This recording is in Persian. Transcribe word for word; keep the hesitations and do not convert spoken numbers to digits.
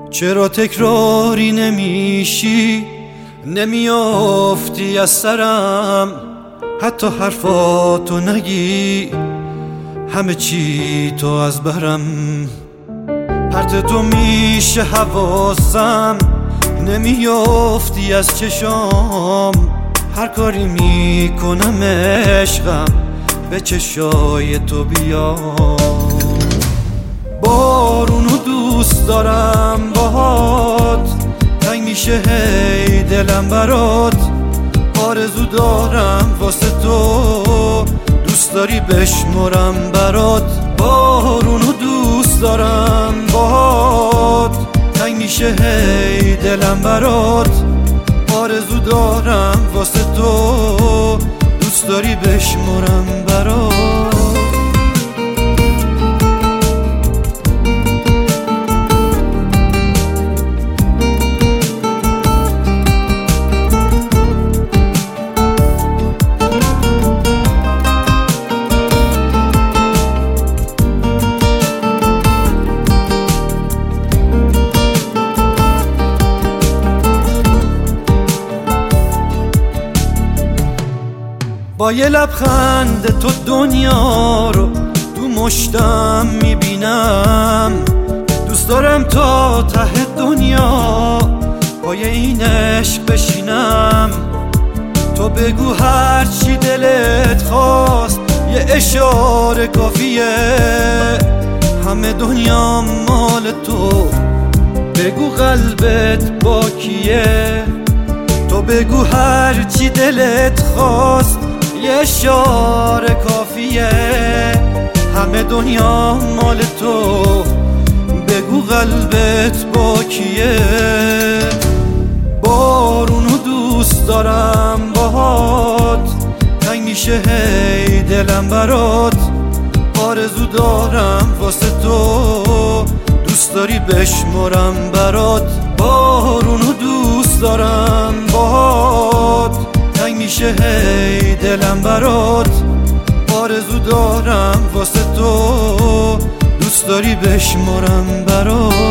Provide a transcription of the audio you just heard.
چرا تکراری نمیشی، نمیافتی از سرم، حتی حرفاتو نگی، همه چی تو از برم. پرت تو میشه حواسم، نمیافتی از چشام، هر کاری میکنم عشقم به چشای تو بیام. بارونو دوست دارم باهات، تنگ میشه هی دلم برات، آرزو دارم واسه تو، دوست داری بشمرم برات. بارونو دوست دارم باهات، تنگ میشه هی دلم برات، آرزو دارم واسه تو، دوست داری بشمرم برات. با یه لبخند تو دنیا رو تو مشتم میبینم، دوست دارم تا ته دنیا پای این عشق بشینم. تو بگو هر چی دلت خواست، یه اشاره کافیه، همه دنیا مال تو، بگو قلبت با کیه. تو بگو هر چی دلت خواست، یه اشاره کافیه، همه دنیا مال تو، بگو قلبت با کیه. بارونو دوست دارم باهات، تنگ میشه هی دلم برات، آرزو دارم واسه تو، دوست داری بشمرم برات. بارونو دوست دارم باهات، تنگ میشه هی دلم برات، آرزو دارم واسه تو، دوست داری بشمرم برات.